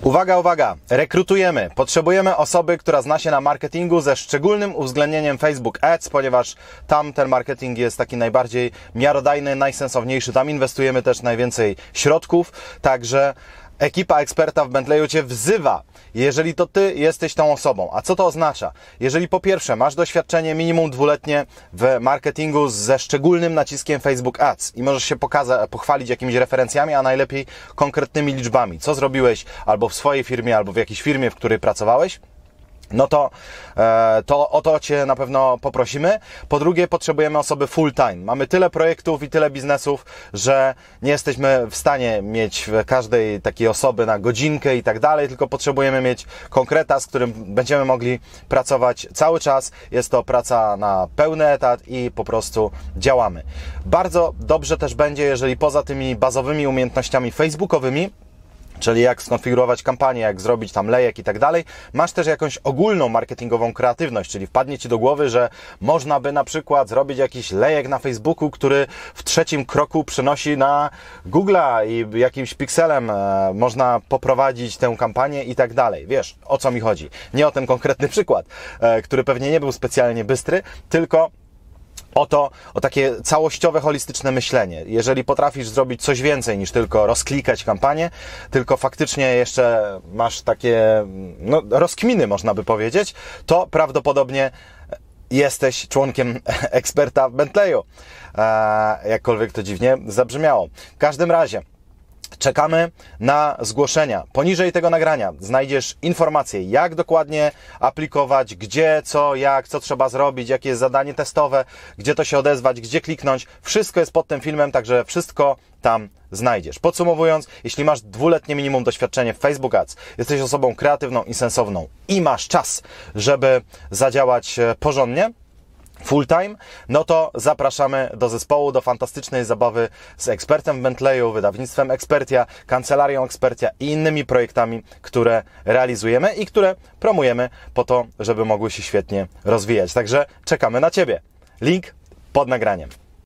Uwaga, uwaga! Rekrutujemy. Potrzebujemy osoby, która zna się na marketingu ze szczególnym uwzględnieniem Facebook Ads, ponieważ tam ten marketing jest taki najbardziej miarodajny, najsensowniejszy. Tam inwestujemy też najwięcej środków, także ekipa eksperta w Bentleyu Cię wzywa, jeżeli to Ty jesteś tą osobą. A co to oznacza? Jeżeli po pierwsze masz doświadczenie minimum 2-letnie w marketingu ze szczególnym naciskiem Facebook Ads i możesz się pochwalić jakimiś referencjami, a najlepiej konkretnymi liczbami. Co zrobiłeś albo w swojej firmie, albo w jakiejś firmie, w której pracowałeś, no to o to Cię na pewno poprosimy. Po drugie, potrzebujemy osoby full time. Mamy tyle projektów i tyle biznesów, że nie jesteśmy w stanie mieć każdej takiej osoby na godzinkę i tak dalej, tylko potrzebujemy mieć konkreta, z którym będziemy mogli pracować cały czas. Jest to praca na pełny etat i po prostu działamy. Bardzo dobrze też będzie, jeżeli poza tymi bazowymi umiejętnościami facebookowymi, czyli jak skonfigurować kampanię, jak zrobić tam lejek i tak dalej, masz też jakąś ogólną marketingową kreatywność, czyli wpadnie Ci do głowy, że można by na przykład zrobić jakiś lejek na Facebooku, który w trzecim kroku przenosi na Google'a i jakimś pikselem można poprowadzić tę kampanię i tak dalej. Wiesz, o co mi chodzi. Nie o ten konkretny przykład, który pewnie nie był specjalnie bystry, tylko o takie całościowe, holistyczne myślenie. Jeżeli potrafisz zrobić coś więcej niż tylko rozklikać kampanię, tylko faktycznie jeszcze masz takie rozkminy, można by powiedzieć, to prawdopodobnie jesteś członkiem eksperta w Bentleyu. Jakkolwiek to dziwnie zabrzmiało. W każdym razie czekamy na zgłoszenia. Poniżej tego nagrania znajdziesz informacje, jak dokładnie aplikować, gdzie, co, jak, co trzeba zrobić, jakie jest zadanie testowe, gdzie to się odezwać, gdzie kliknąć. Wszystko jest pod tym filmem, także wszystko tam znajdziesz. Podsumowując, jeśli masz 2-letnie minimum doświadczenie w Facebook Ads, jesteś osobą kreatywną i sensowną i masz czas, żeby zadziałać porządnie, full time, no to zapraszamy do zespołu, do fantastycznej zabawy z ekspertem w Bentleyu, wydawnictwem Expertia, kancelarią Expertia i innymi projektami, które realizujemy i które promujemy po to, żeby mogły się świetnie rozwijać. Także czekamy na Ciebie. Link pod nagraniem.